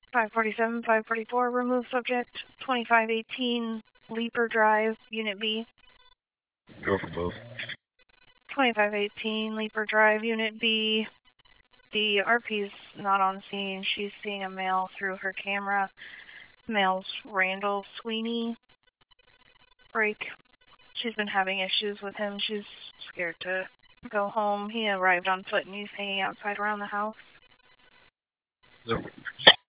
547, 544, remove subject. 2518, Leaper Drive, Unit B. Go for both. 2518, Leaper Drive, Unit B. The RP's not on scene. She's seeing a male through her camera. Male's Randall Sweeney. Break. She's been having issues with him. She's scared to go home. He arrived on foot and he's hanging outside around the house. Yep.